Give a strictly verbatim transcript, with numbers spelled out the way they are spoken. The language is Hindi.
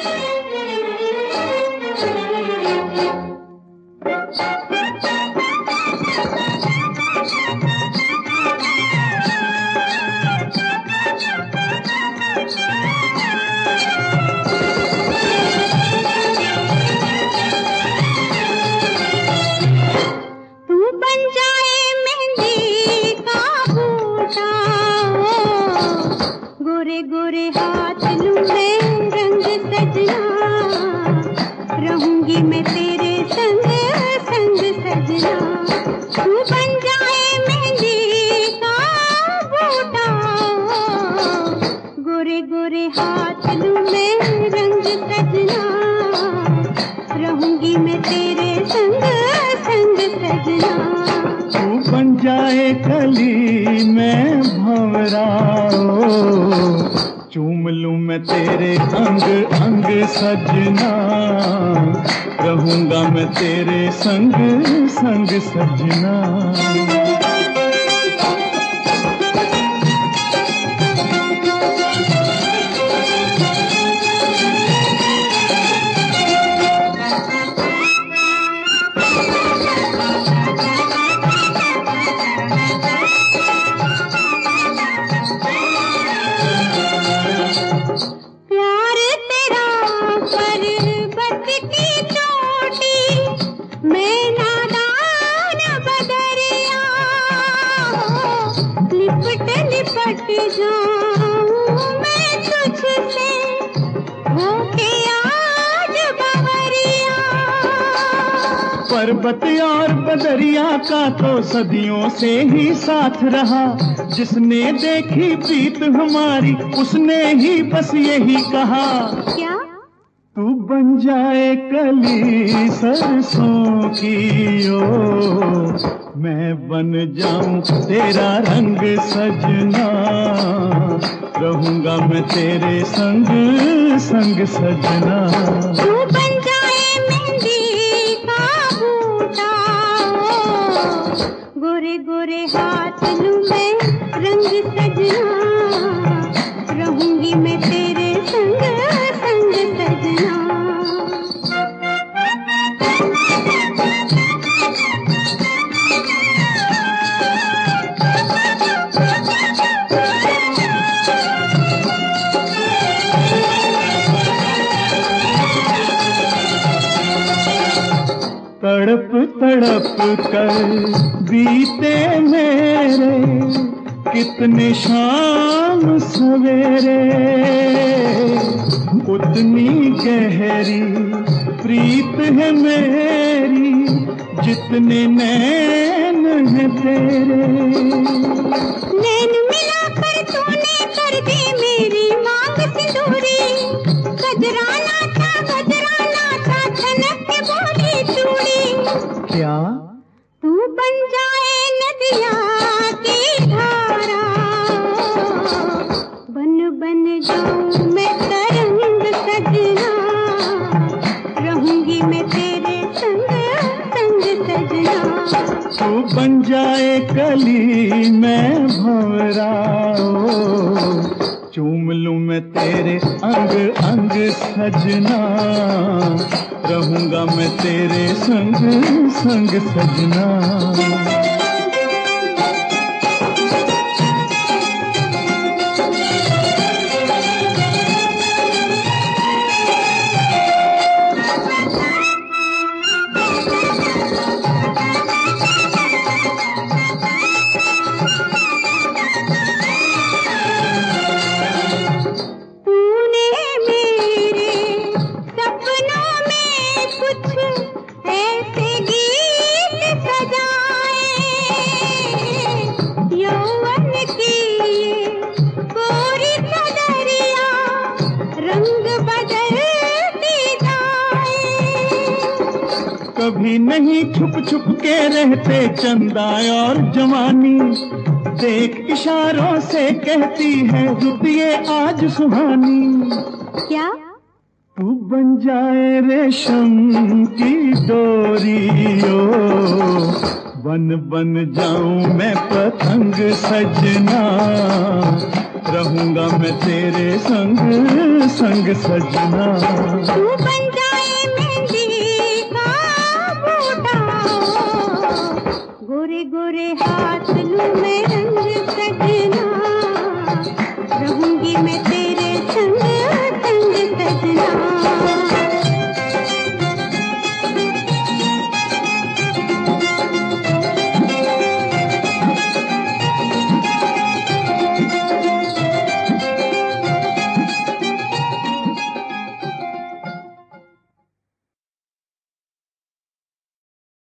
गोरे हाथ लूं मैं रंग सजना, रहूंगी मैं तेरे संग संग सजना। तू बन जाए मेहंदी का बूटा, गोरे गोरे हाथ लूं मैं रंग सजना, रहूंगी मैं तेरे संग संग सजना। तू बन जाए कली मैं भंवरा, चूम लूं मैं तेरे अंग अंग सजना, रहूंगा मैं तेरे संग संग सजना। लिपट जाऊं मैं तुझसे होके आज बवरिया। पर्वत और बदरिया का तो सदियों से ही साथ रहा, जिसने देखी प्रीत हमारी उसने ही बस यही कहा। क्या? तू बन जाए कली सरसों की ओ, मैं बन जाऊं तेरा रंग सजना, रहूंगा मैं तेरे संग संग सजना। तू बन जाए मेहंदी का बूटा, गोरे गोरे हाथ लूं मैं रंग सजना, रहूंगी मैं तेरे संग संग सजना। तड़प तड़प कर बीते मेरे कितने शाम सवेरे, उतनी गहरी प्रीत है मेरी जितने नैन है तेरे। नैन मिलाकर तूने कर दी मेरी मांग सिंदूरी, गजराना था गजराना था छनक के बोली चूड़ी। क्या? तू बन जाए नदिया की धारा, बन बन जाऊं मैं तरंग सजना, रहूंगी मैं तेरे संग संग सजना। तू बन जाए कली मैं भंवरा, चूम लूं मैं तेरे अंग अंग सजना, रहूंगा मैं तेरे संग संग सजना। कभी नहीं छुप छुप के रहते चंदा और जवानी, देख इशारों से कहती है रुतिए आज सुहानी। क्या? तू बन जाए रेशम की डोरी ओ, बन बन जाऊं मैं पतंग सजना, रहूंगा मैं तेरे संग संग सजना। तू बन जाए मेहंदी का बूटा, गोरे गोरे हाथ लूं मैं रंग सजना, रहूंगी मैं तेरे संग संग सजना।